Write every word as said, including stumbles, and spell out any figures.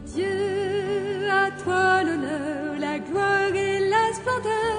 Dieu, à toi l'honneur, la gloire et la splendeur.